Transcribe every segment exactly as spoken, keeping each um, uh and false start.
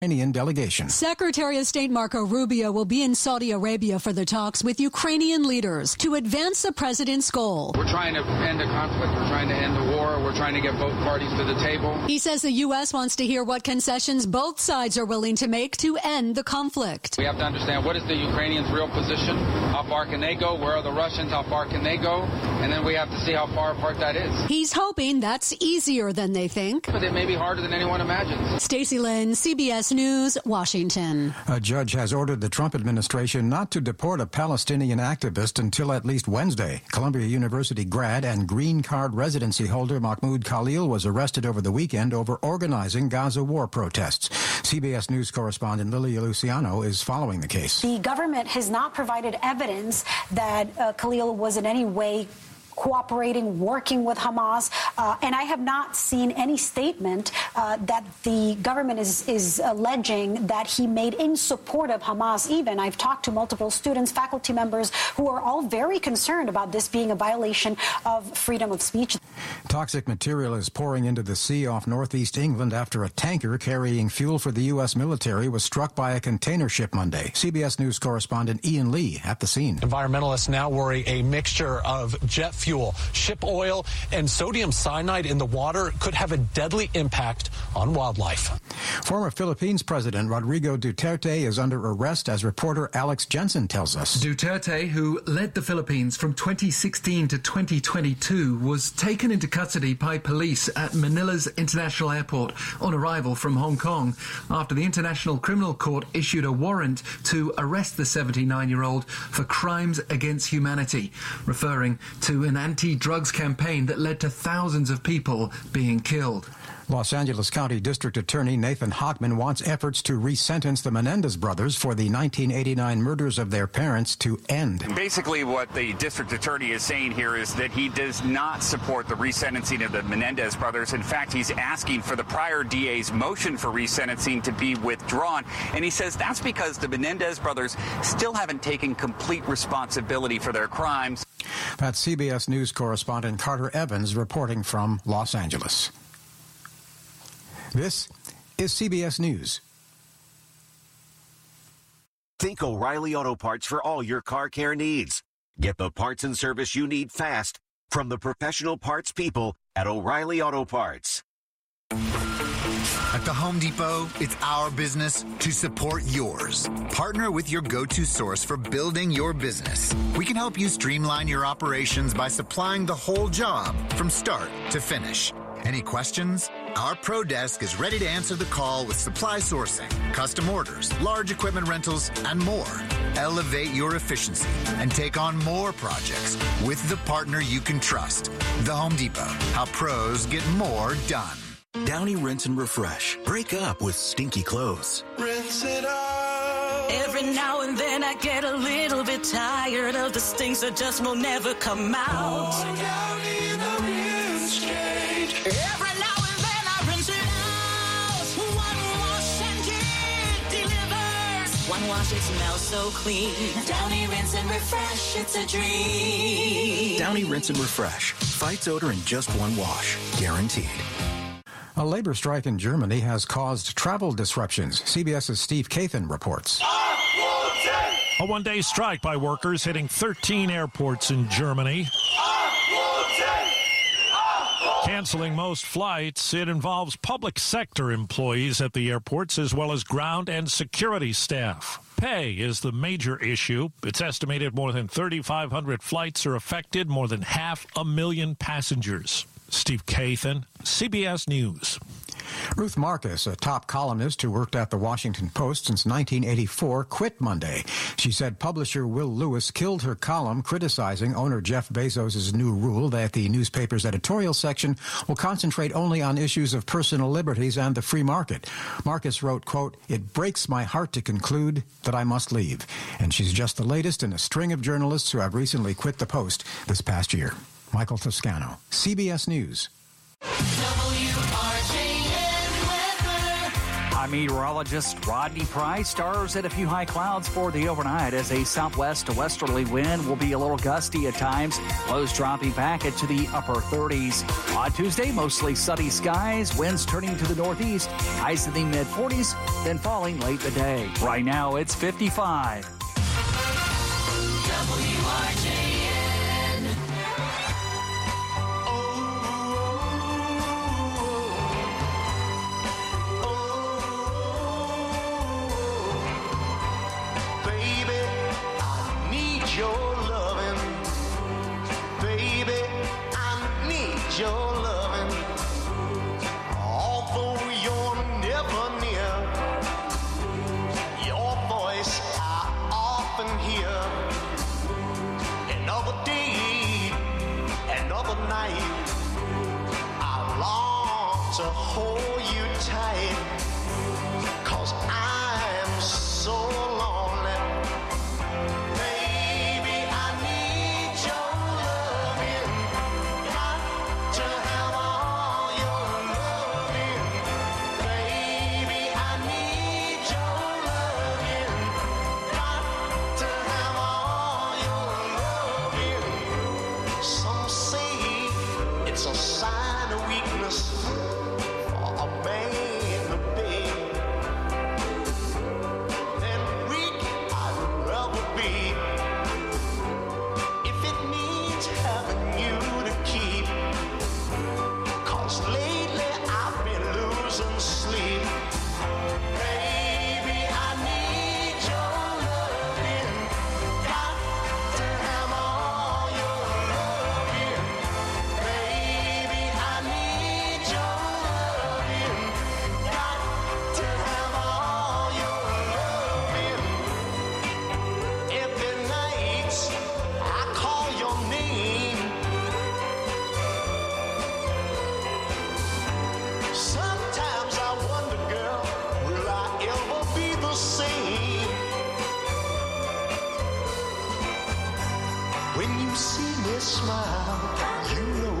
Ukrainian delegation. Secretary of State Marco Rubio will be in Saudi Arabia for the talks with Ukrainian leaders to advance the president's goal. We're trying to end the conflict. We're trying to end the war. We're trying to get both parties to the table. He says the U S wants to hear what concessions both sides are willing to make to end the conflict. We have to understand what is the Ukrainians' real position. How far can they go? Where are the Russians? How far can they go? And then we have to see how far apart that is. He's hoping that's easier than they think. But it may be harder than anyone imagines. Stacey Lynn, C B S News, Washington. A judge has ordered the Trump administration not to deport a Palestinian activist until at least Wednesday. Columbia University grad and green card residency holder Mahmoud Khalil was arrested over the weekend over organizing Gaza war protests. C B S News correspondent Lilia Luciano is following the case. The government has not provided evidence that uh, Khalil was in any way cooperating, working with Hamas, uh, and I have not seen any statement uh, that the government is, is alleging that he made in support of Hamas even. I've talked to multiple students, faculty members, who are all very concerned about this being a violation of freedom of speech. Toxic material is pouring into the sea off northeast England after a tanker carrying fuel for the U S military was struck by a container ship Monday. C B S News correspondent Ian Lee at the scene. Environmentalists now worry a mixture of jet fuel, ship oil, and sodium cyanide in the water could have a deadly impact on wildlife. Former Philippines President Rodrigo Duterte is under arrest, as reporter Alex Jensen tells us. Duterte, who led the Philippines from twenty sixteen to twenty twenty-two, was taken into custody by police at Manila's International Airport on arrival from Hong Kong after the International Criminal Court issued a warrant to arrest the seventy-nine-year-old for crimes against humanity, referring to an anti-drugs campaign that led to thousands of people being killed. Los Angeles County District Attorney Nathan Hochman wants efforts to re-sentence the Menendez brothers for the nineteen eighty-nine murders of their parents to end. Basically, what the district attorney is saying here is that he does not support the resentencing of the Menendez brothers. In fact, he's asking for the prior D A's motion for resentencing to be withdrawn. And he says that's because the Menendez brothers still haven't taken complete responsibility for their crimes. That's C B S News correspondent Carter Evans reporting from Los Angeles. This is C B S News. Think O'Reilly Auto Parts for all your car care needs. Get the parts and service you need fast from the professional parts people at O'Reilly Auto Parts. At the Home Depot, it's our business to support yours. Partner with your go-to source for building your business. We can help you streamline your operations by supplying the whole job from start to finish. Any questions? Our Pro Desk is ready to answer the call with supply sourcing, custom orders, large equipment rentals, and more. Elevate your efficiency and take on more projects with the partner you can trust. The Home Depot. How pros get more done. Downy Rinse and Refresh. Break up with stinky clothes. Rinse it out. Every now and then I get a little bit tired of the stinks that just will never come out. Pour Downy the rinse change. Every now and then I rinse it out. One wash and it delivers. One wash, it smells so clean. Downy Rinse and Refresh, it's a dream. Downy Rinse and Refresh. Fights odor in just one wash. Guaranteed. A labor strike in Germany has caused travel disruptions. CBS's Steve Kathan reports. A one-day strike by workers hitting thirteen airports in Germany. Canceling most flights. It involves public sector employees at the airports as well as ground and security staff. Pay is the major issue. It's estimated more than thirty-five hundred flights are affected, more than half a million passengers. Steve Kathan, C B S News. Ruth Marcus, a top columnist who worked at the Washington Post since nineteen eighty-four, quit Monday. She said publisher Will Lewis killed her column criticizing owner Jeff Bezos' new rule that the newspaper's editorial section will concentrate only on issues of personal liberties and the free market. Marcus wrote, quote, "It breaks my heart to conclude that I must leave." And she's just the latest in a string of journalists who have recently quit the Post this past year. Michael Toscano, C B S News. W R J N weather. I'm meteorologist Rodney Price. Stars at a few high clouds for the overnight as a southwest to westerly wind will be a little gusty at times. Lows dropping back into the upper thirties. On Tuesday, mostly sunny skies. Winds turning to the northeast. Highs in the mid forties, then falling late in the day. Right now, it's fifty-five. W R J N. Baby, I need your loving. Baby, I need your loving. Although you're never near, your voice I often hear. Another day, another night, I long to hold you tight, 'cause I'm so lonely. Baby, I need your loving. Got to have all your loving. Baby, I need your loving. Got to have all your loving. Some say it's a sign of weakness for a man to beg. Then weak I'd rather be, if it means having you to keep. 'Cause lately I've been losing sleep. Baby, I need your loving. Got to have all your loving. Baby, I need your loving. Got to have all your loving. Every night I call your name. Sometimes I wonder, girl, will I ever be the same? When you see me smile, you know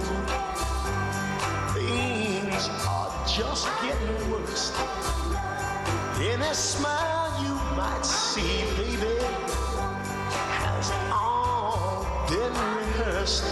things are just getting worse. In a smile you might see, baby, has all been rehearsed.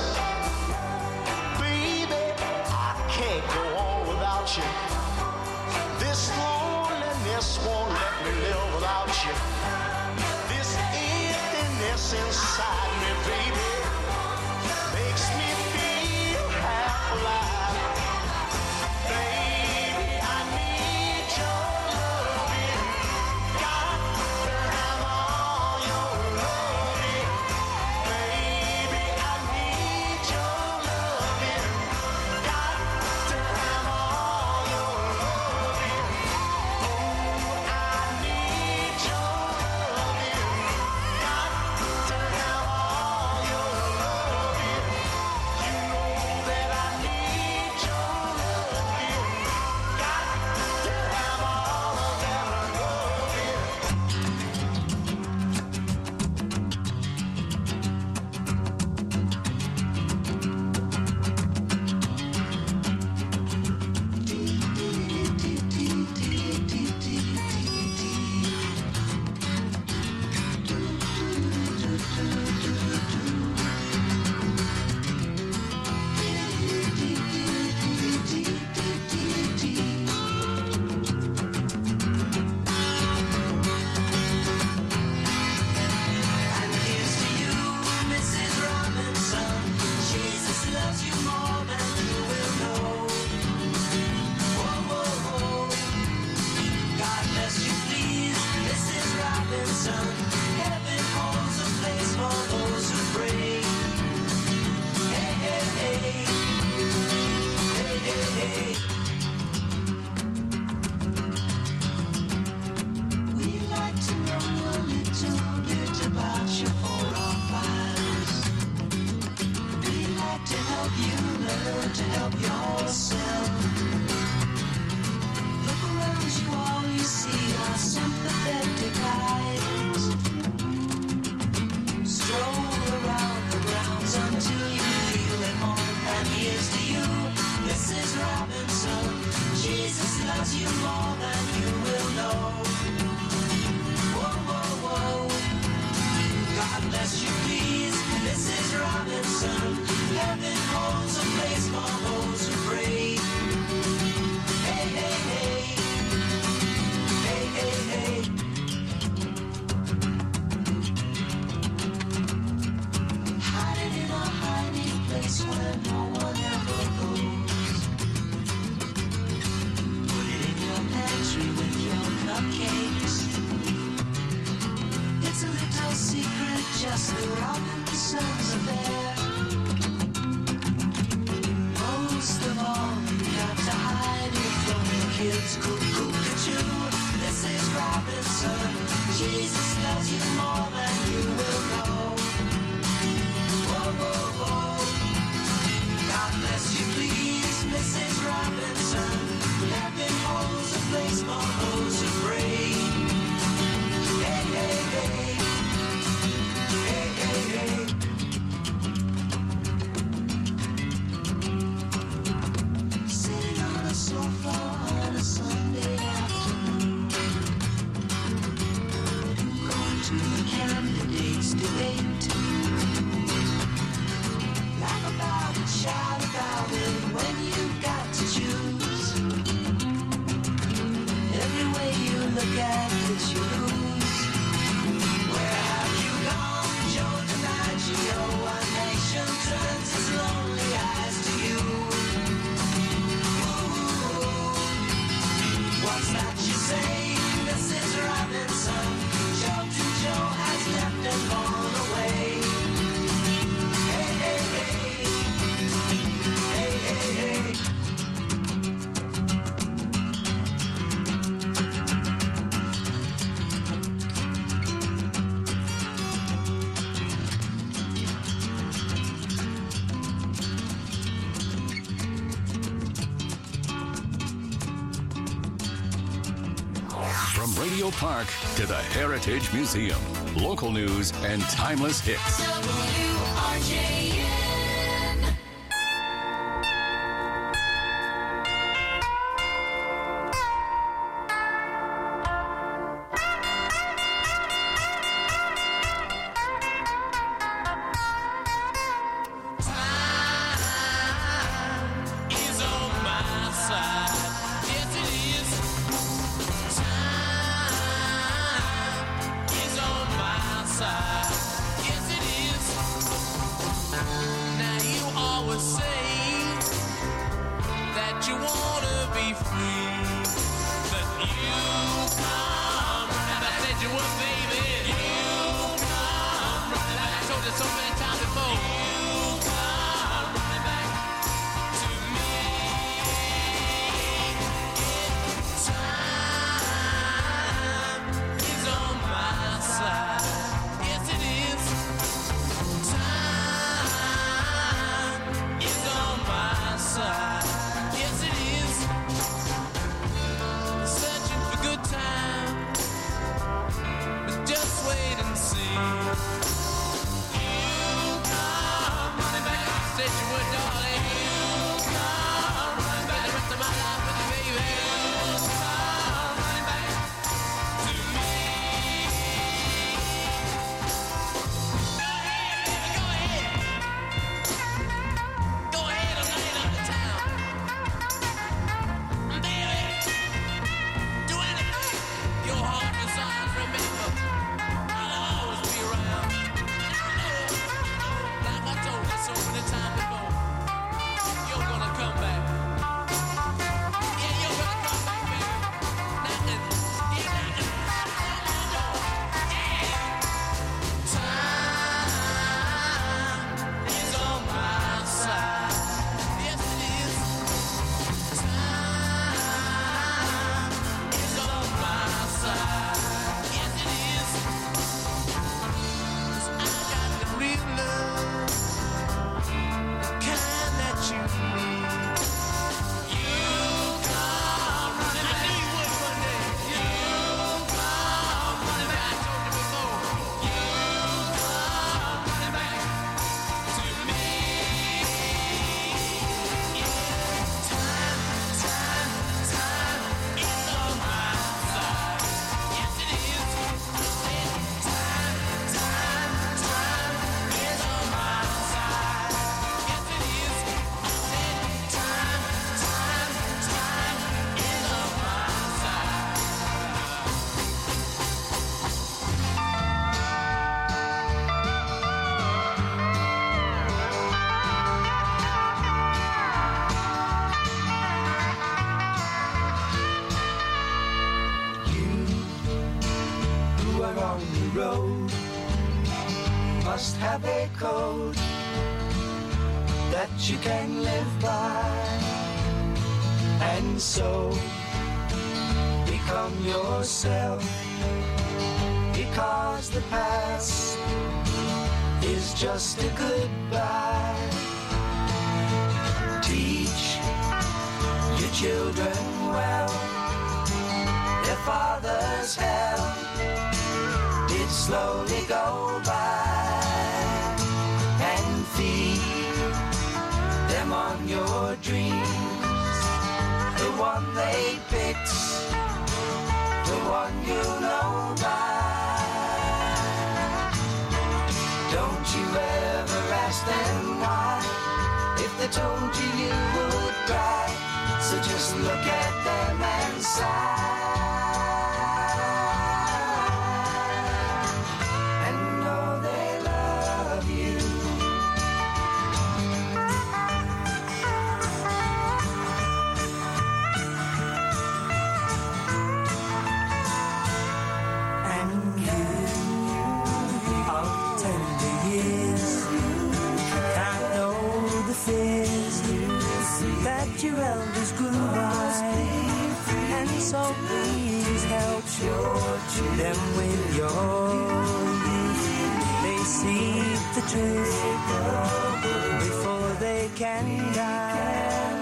Baby, I can't go on without you. This loneliness won't let me live without you. This emptiness inside me, baby, makes me feel half alive. Baby, I need your loving. Got to have all your loving. Baby, I need your loving. Got to have all your loving. Oh, I need your loving. Got to have all your loving. You know that I need your loving. Got to have all of that loving. And here's to you, Missus Robinson. Jesus loves you more than you will know. Whoa, whoa, whoa. God bless you, please, Missus Robinson. Heaven holds a place for those who pray. Hey, hey, hey. Hey, hey, hey. We'd like to know a little bit about your forefathers. We'd like to help you learn to help yourself. Look around you, all you see are sympathetic eyes. Stroll around the grounds until you feel at home. And here's to you, Missus Robinson. Jesus loves you more than you will 'cause the Robinsons are there. Most of all, you got to hide it from the kids. Cuckoo, cuckoo, this is Robinson. Jesus loves you more than you will know. Whoa, whoa, whoa. God bless you, please, Missus Robinson. Heaven holds a place for those who pray. Hey, hey, hey. Hey, hey, hey. Sitting on a sofa on a Sunday afternoon, going to the candidates' debate. Laugh about it, shout about it when you got to choose. Every way you look at it, you lose. Where have you gone, Joe DiMaggio? One nation turns its lonely eyes to you. Ooh, what's that you say, Missus Robinson? Joe to Joe has left and gone away. Hey, hey, hey. Hey, hey, hey. From Radio Park to the Heritage Museum, local news and timeless hits. W R J N. Is on my side. Yes, it is. Time is on my side. Yes, it is. Now you always say that you wanna be free, but you come running back. I said you would, baby. You come running back. I told you so many times before. You come running back to me. Time is on my side. Yes, it is. Time is on my side. Yes, it is. Searching for good times, but just wait and see. You come running back. I said you would, darling. You come running back. The rest of my life with you, baby. You come running back to me. Go ahead, baby, go ahead. Go ahead and lay it on the town. Baby, do anything your heart desires. Remember, I'll always be around. Like I told you so many times before, you're gonna come back. Yeah, you're gonna come back, baby. Knocking, yeah, knocking, knocking on my door. Yeah. Time is on my side. Yes, it is. Time is on my side. Yes, it is. 'Cause I got the real love, the kind that you need. You come running back. I knew you would one day. You come running back. I told you before. You come running back to me. Time, time, time is on my side. Yes, it is. I said time, time, time is on my side. Yes, it is. I said time, time, time is on my side. Who are on the road, must have a code that you can live by, and so become yourself, because the past is just a goodbye. Teach your children well, their father's hell did slowly go by, and feed them on your dreams, the one they picked, the one you know by. Don't you ever ask them why, if they told you you would cry, so just look at them and sigh. That your elders grew by, and so please help them with your youth. They see the truth before they can die.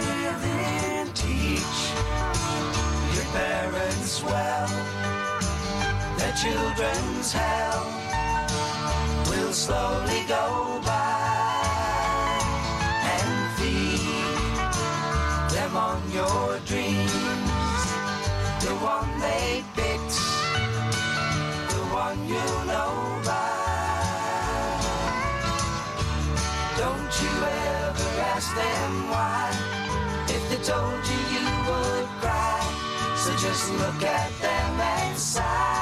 Teach your parents well, their children's hell will slowly go by. On your dreams, the one they picked, the one you know by. Don't you ever ask them why, if they told you you would cry, so just look at them and sigh.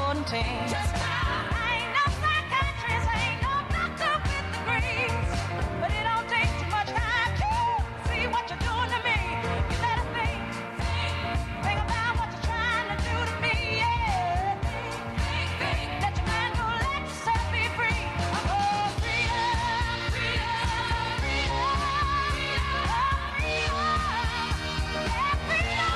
quarantine. I ain't no psychiatrist, I ain't no doctor with degrees, but it don't take too much time to see what you're doing to me. You better think, think about what you're trying to do to me, yeah. Think, let your mind go, let yourself be free. Oh, freedom, freedom, freedom, freedom, freedom, yeah, freedom.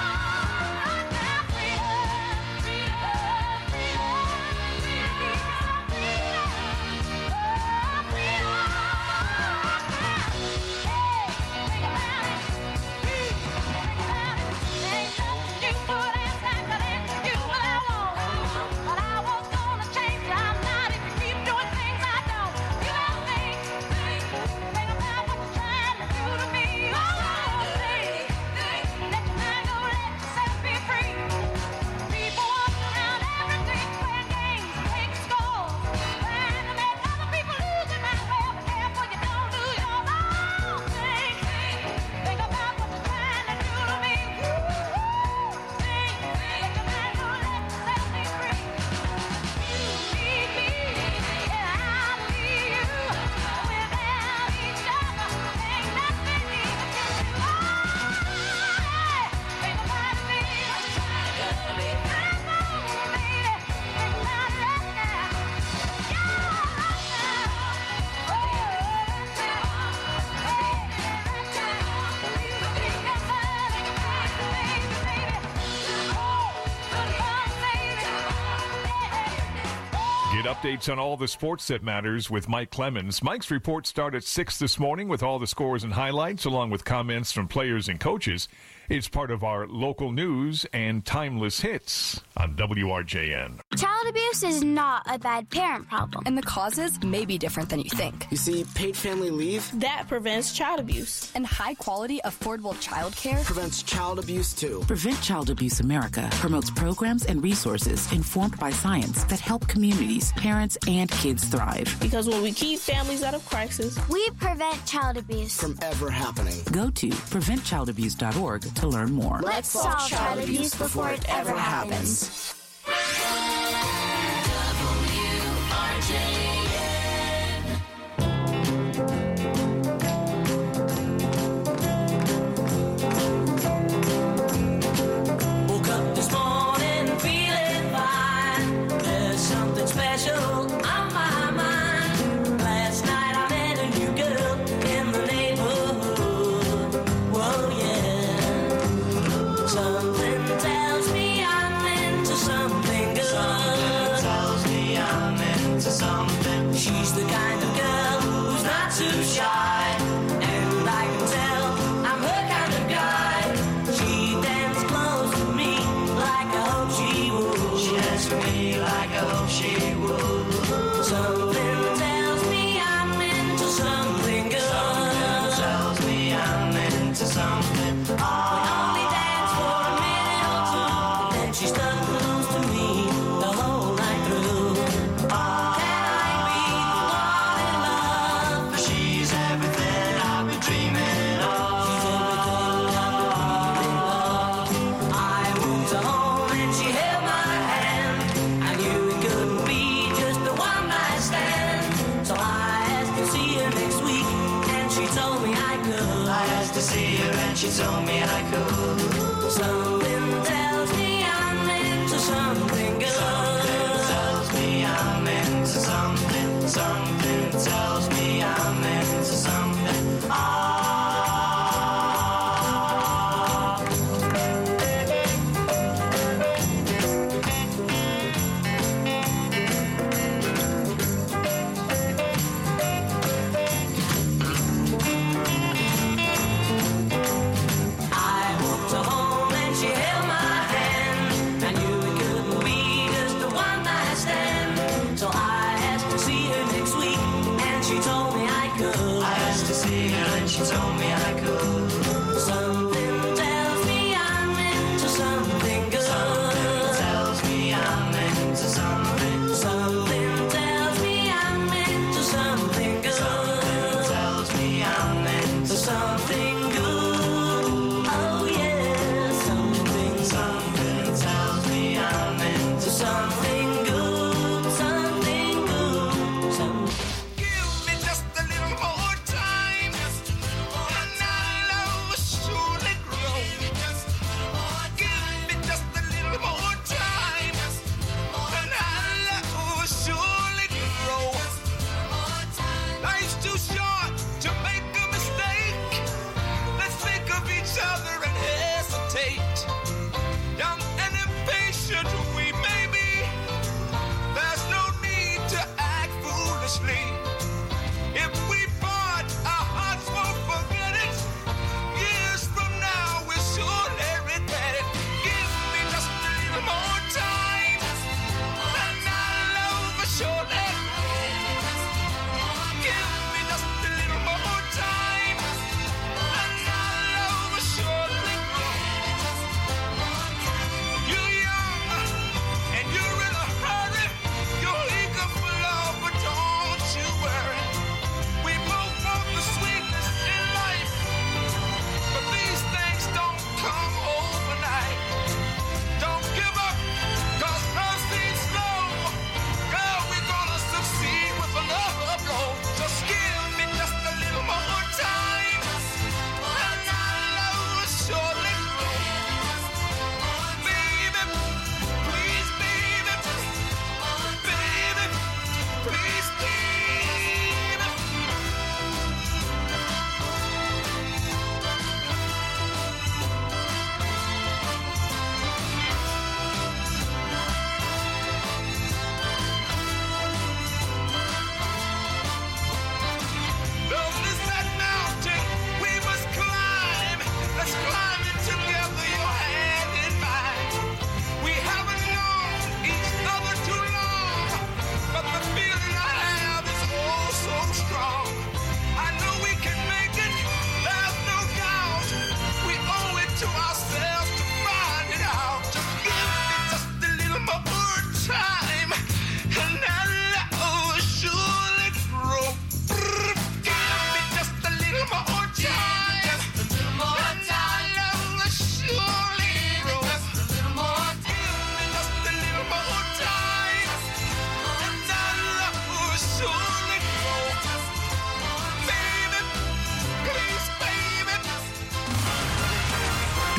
Updates on all the sports that matters with Mike Clemens. Mike's report started at six this morning with all the scores and highlights, along with comments from players and coaches. It's part of our local news and timeless hits on W R J N. Child abuse is not a bad parent problem. And the causes may be different than you think. You see, paid family leave, That prevents child abuse. And high-quality, affordable child care prevents child abuse, too. Prevent Child Abuse America promotes programs and resources informed by science that help communities, parents, and kids thrive. Because when we keep families out of crisis, we prevent child abuse from ever happening. Go to prevent child abuse dot org to learn more. Let's solve child abuse before it ever happens. Woke up this morning feeling fine. There's something special on my mind. Last night I met a new girl in the neighborhood. Whoa, yeah. Something tells me I'm into something good. Something tells me I'm into something. She's the kind of girl who's not too shy, and I can tell I'm her kind of guy. She dances close to me like I hope she would. She dances for me like I hope she would. Something tells me I'm into something good. Something tells me I'm into something. We only dance for a minute or two, then she stuck close to me the whole night through. Can I be the one in love? For she's everything I've been dreaming of. She's everything I've been dreaming of. I moved her home and she held my hand. I knew it couldn't be just the one night stand. So I asked to see her next week, and she told me I could. I asked to see her and she told me I could. Something tells me I'm into something good. Something tells me I'm into something. Something tells me I'm into something. Ah. I walked her home and she held my hand. I knew it couldn't be just a one night stand. So I asked to see her next week.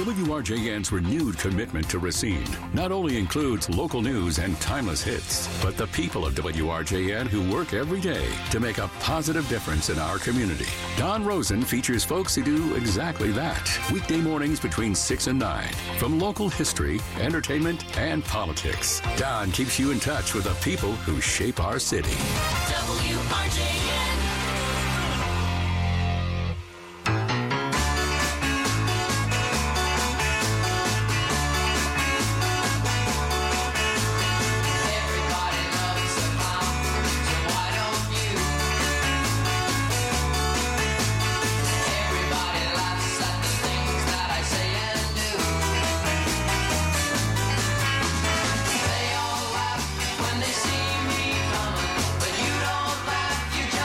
W R J N's renewed commitment to Racine not only includes local news and timeless hits, but the people of W R J N who work every day to make a positive difference in our community. Don Rosen features folks who do exactly that. Weekday mornings between six and nine. From local history, entertainment, and politics, Don keeps you in touch with the people who shape our city. W R J N. They all laugh when they see me coming, but you don't laugh, you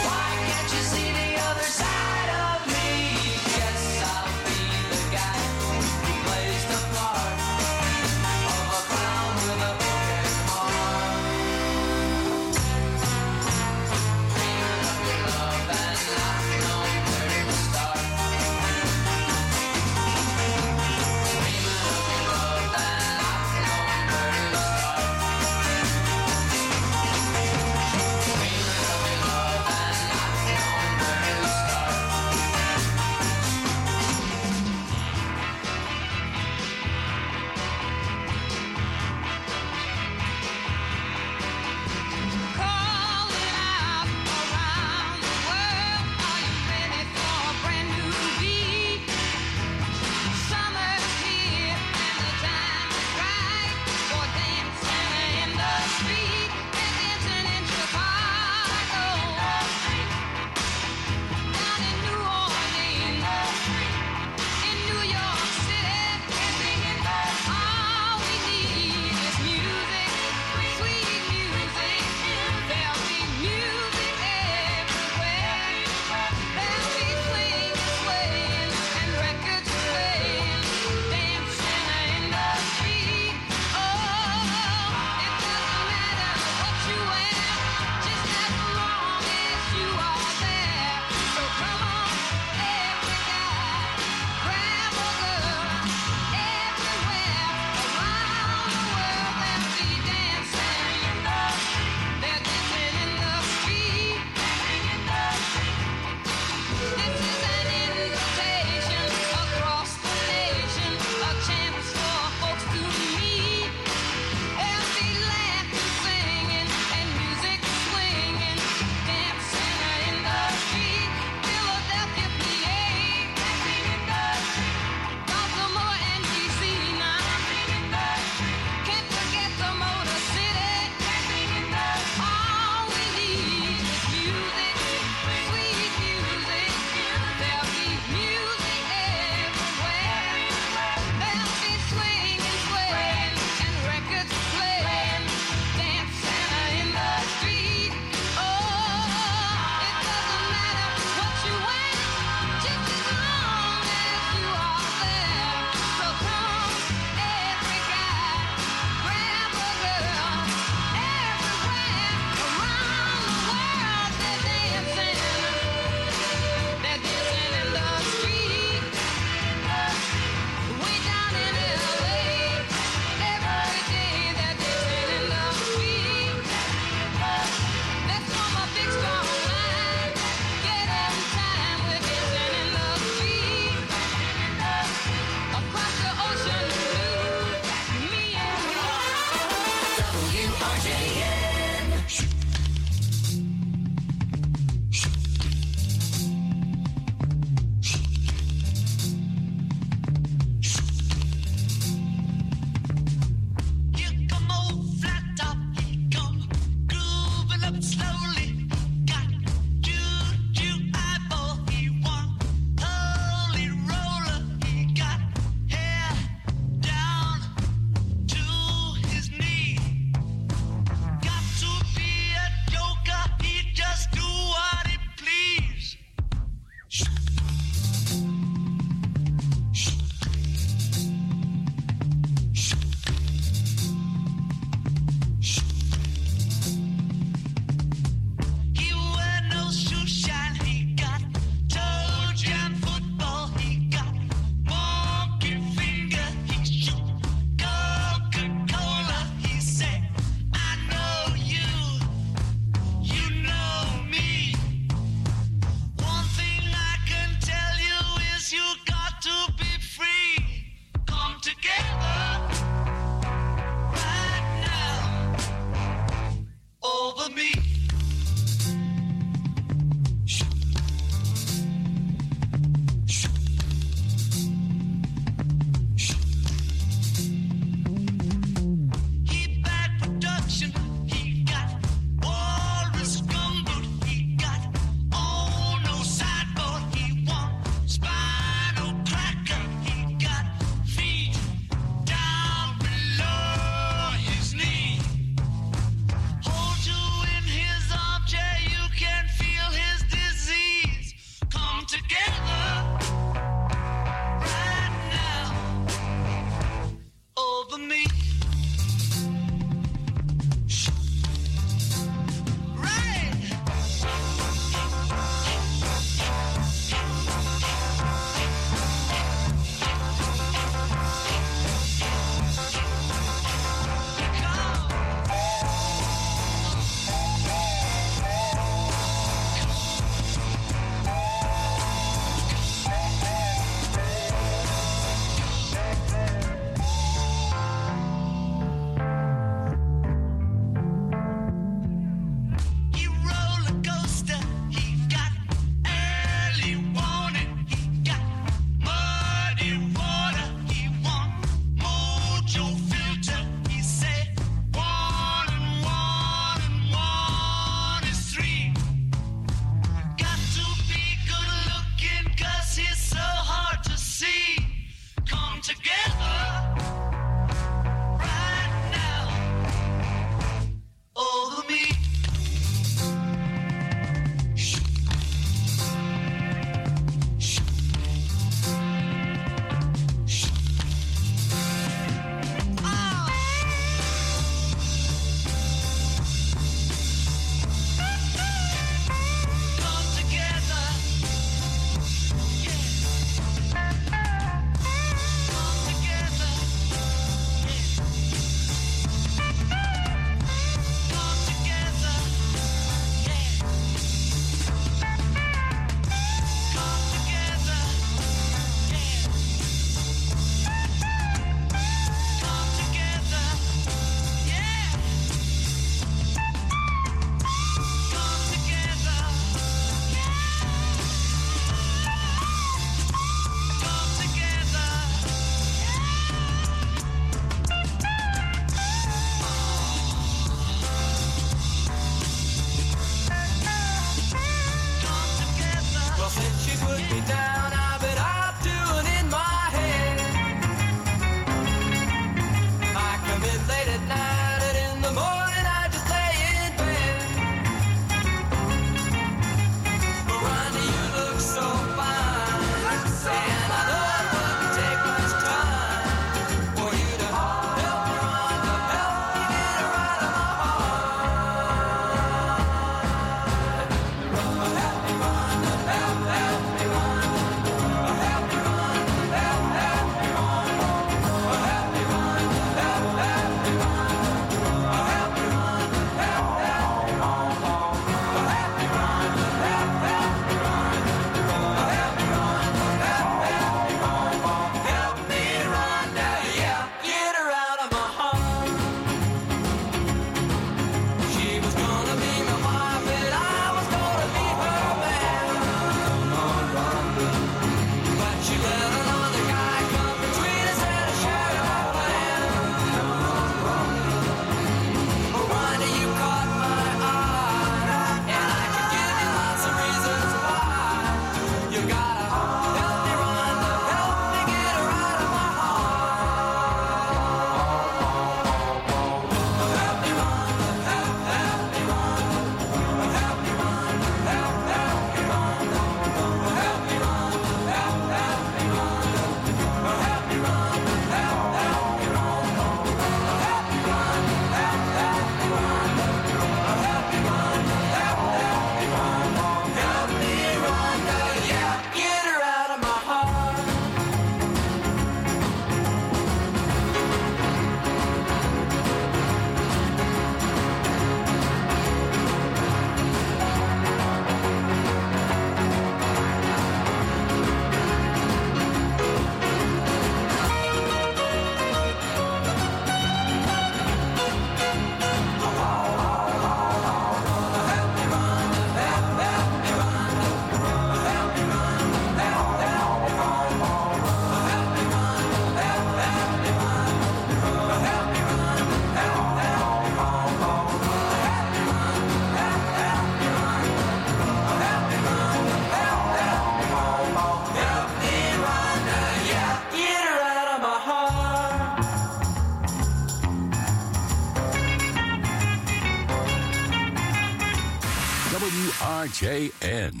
J N.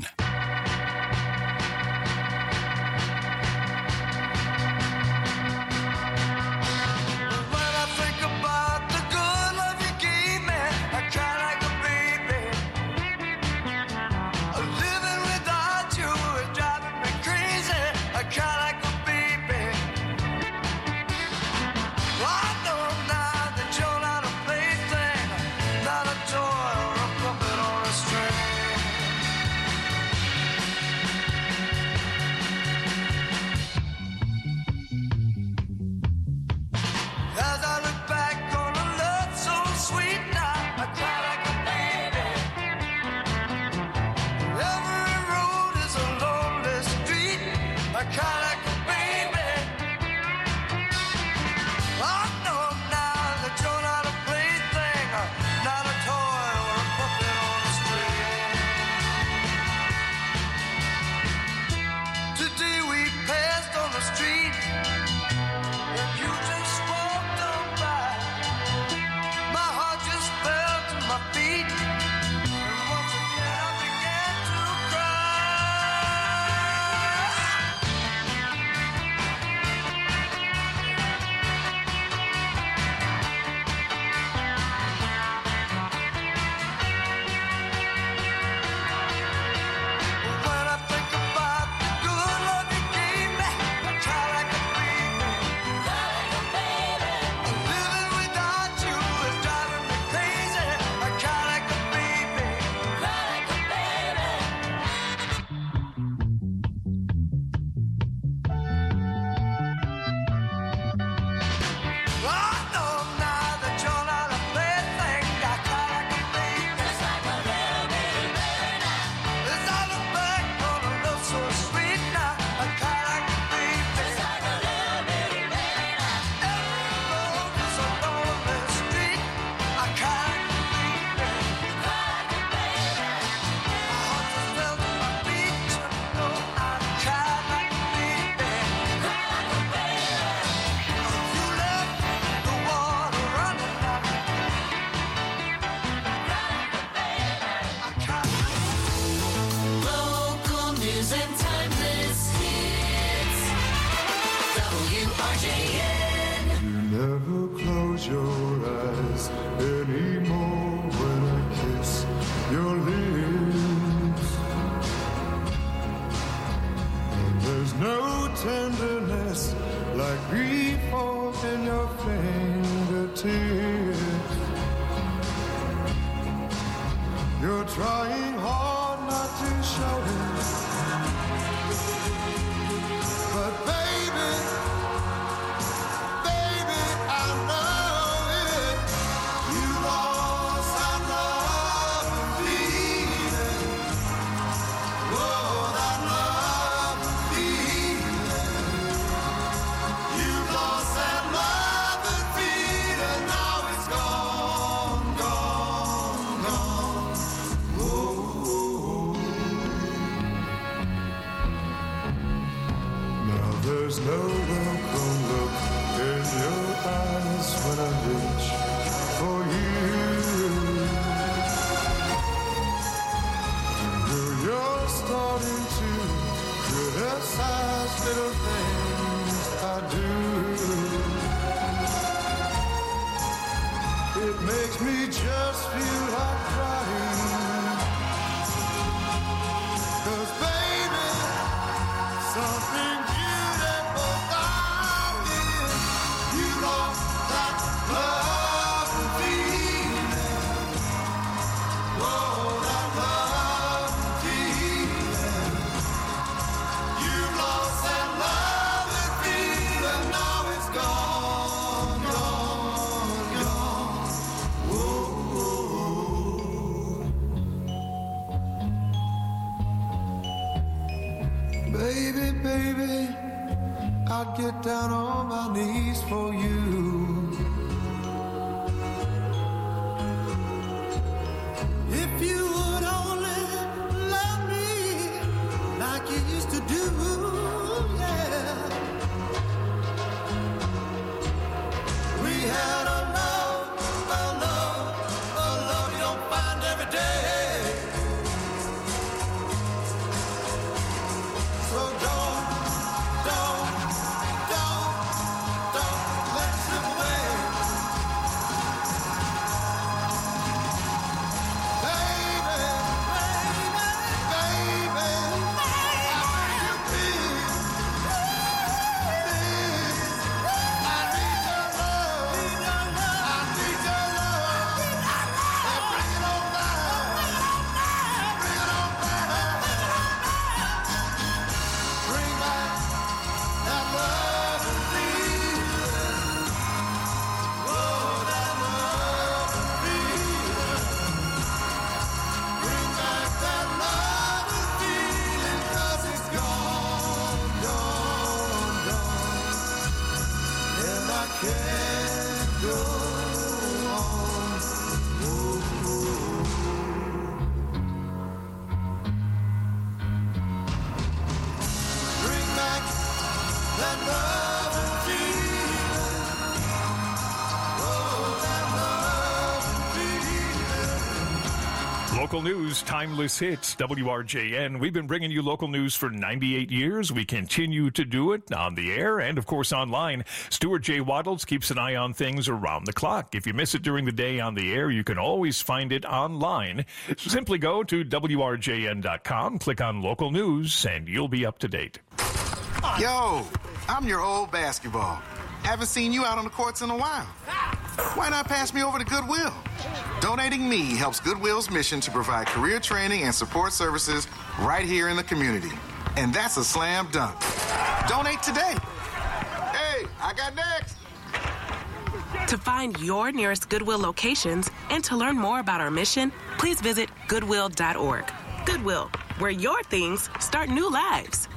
Local news, timeless hits, W R J N. We've been bringing you local news for ninety-eight years. We continue to do it on the air and, of course, online. Stuart J. Waddles keeps an eye on things around the clock. If you miss it during the day on the air, you can always find it online. Simply go to W R J N dot com, click on local news, and you'll be up to date. Yo, I'm your old basketball. Haven't seen you out on the courts in a while. Why not pass me over to Goodwill? Donating me helps Goodwill's mission to provide career training and support services right here in the community. And that's a slam dunk. Donate today. Hey, I got next. To find your nearest Goodwill locations and to learn more about our mission, please visit goodwill dot org. Goodwill, where your things start new lives.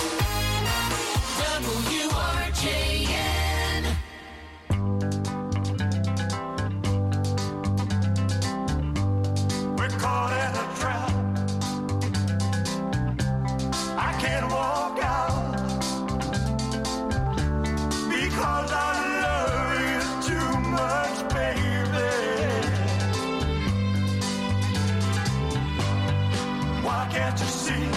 W R J N. We're caught in a trap. I can't walk out because I love you too much, baby. Why can't you see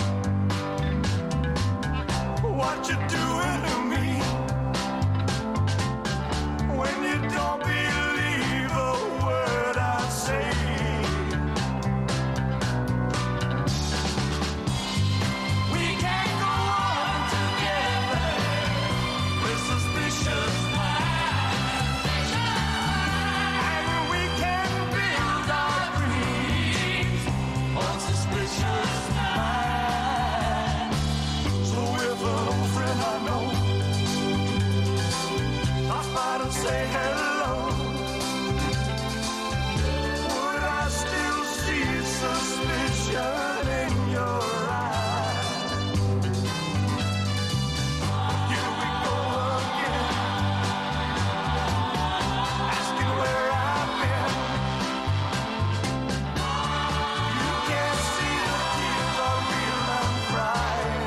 what you're doing to me? When you don't believe a word I say. We can't go on together with suspicious minds. And we can build our dreams on suspicious minds. So if a friend I know stops by to say hello, would I still see suspicion in your eyes? Here we go again, asking where I've been. You can't see the tears are real, I'm crying.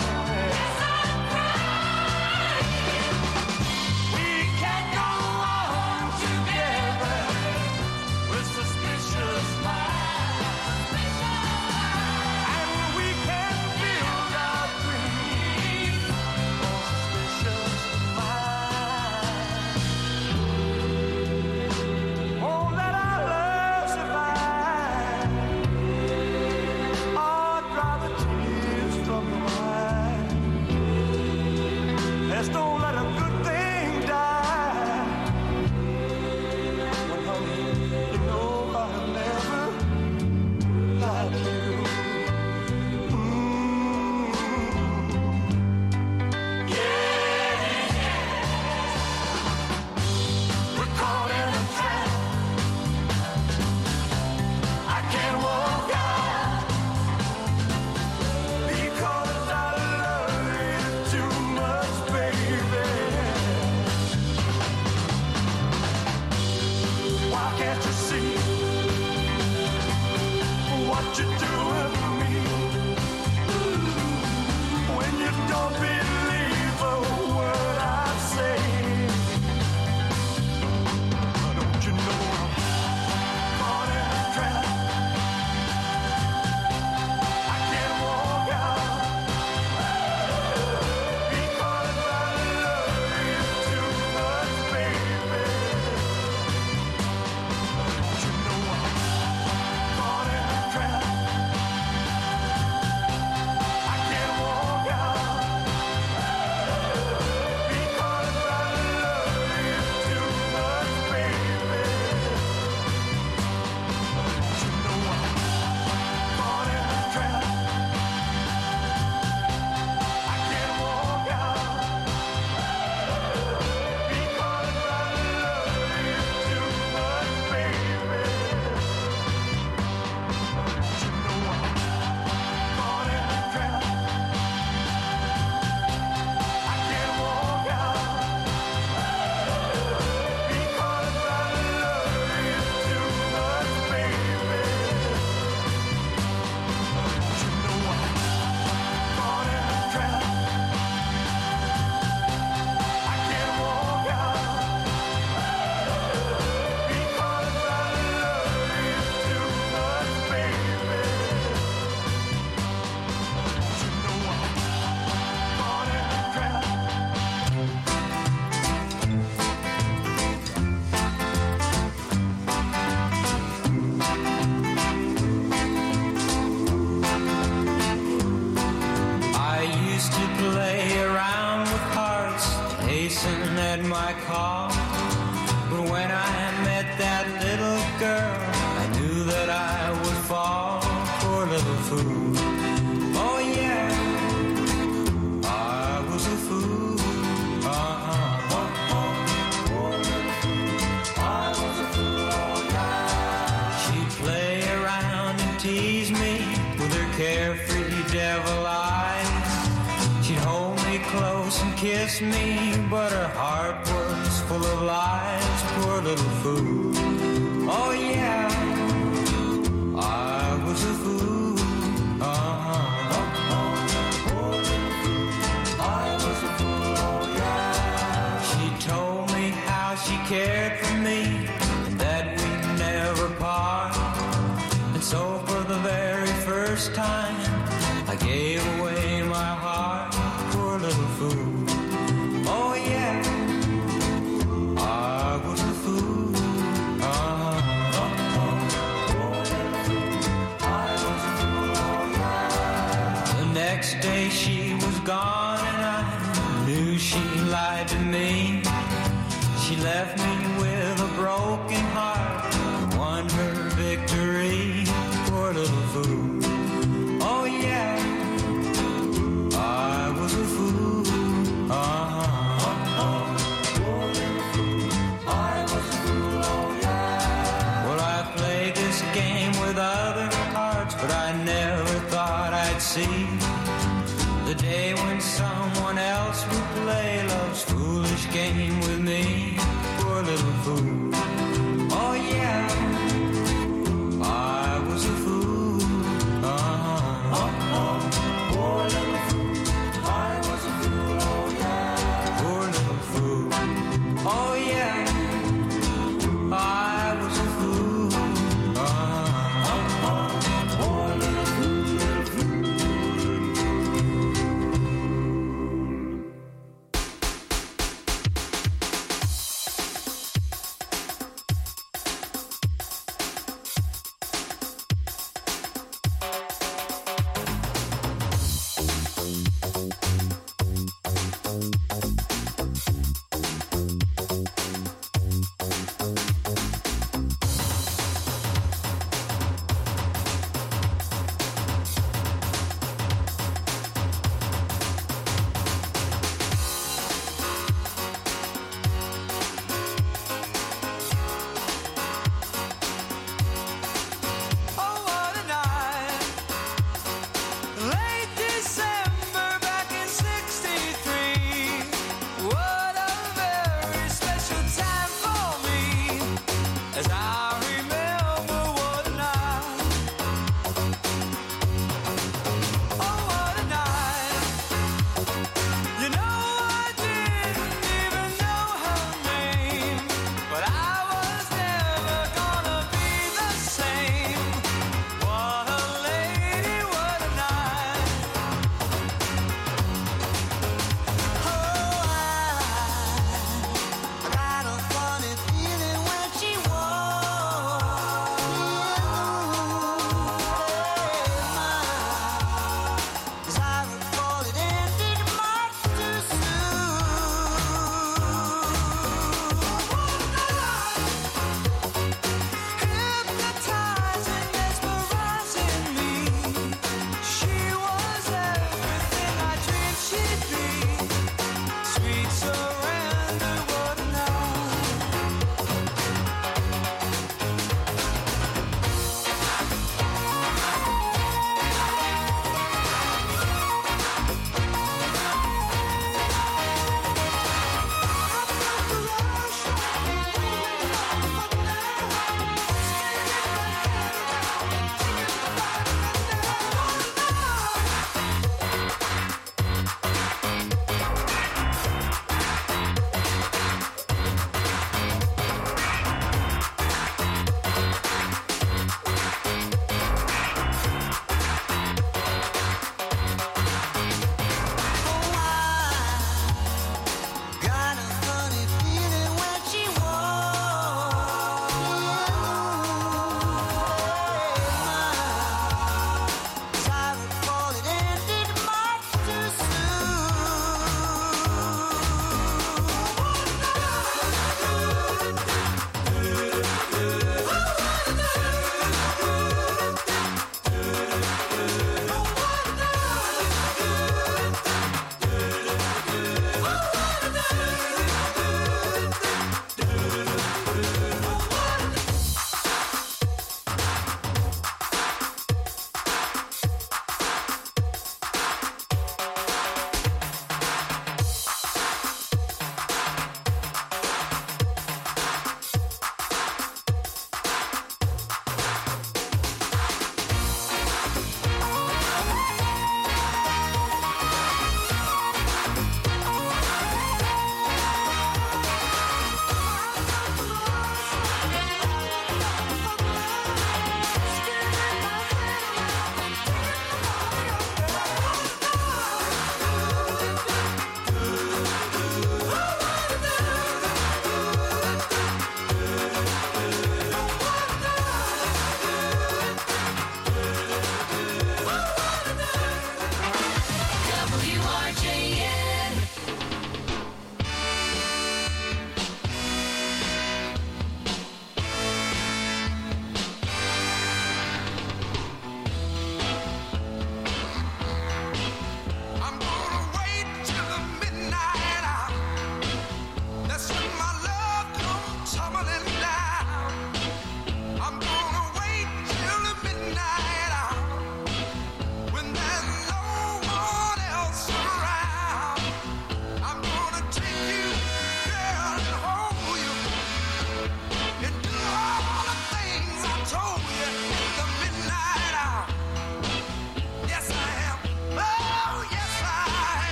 We can't go on together with suspicious minds. And we can build our dreams on suspicious minds. Won't let our love survive or dry the tears from your eyes. Let's don't let a good thing die. Well, honey, you know I'll never lie to you. Mm. Yeah. We're caught in a trap. I can't walk out because I love you too much, baby. Why can't you see what you're doing to me? When you don't believe a word I say. Don't you know I'm caught in a trap? I can't walk out because I love you too much, baby. Don't you know I'm caught in a trap? carefree devil eyes. She'd hold me close and kiss me, but her heart was full of lies. Poor little fool. Oh yeah, I was a fool. Uh-huh. Poor little fool. I was a fool. Oh yeah. She told me how she cared for me, and that we'd never part. And so for the very first time, I gave away my heart. Poor little fool. Oh yeah, I was a fool. Uh-huh. Poor little fool. I was a fool. Oh yeah. The next day she was gone, and I knew she lied to me. She left me with a broken heart and won her victory. Poor little fool. Oh yeah, I was a fool. Uh-huh. Poor little fool. I was a fool. Oh yeah. Well, I played this game with other hearts, but I never thought I'd see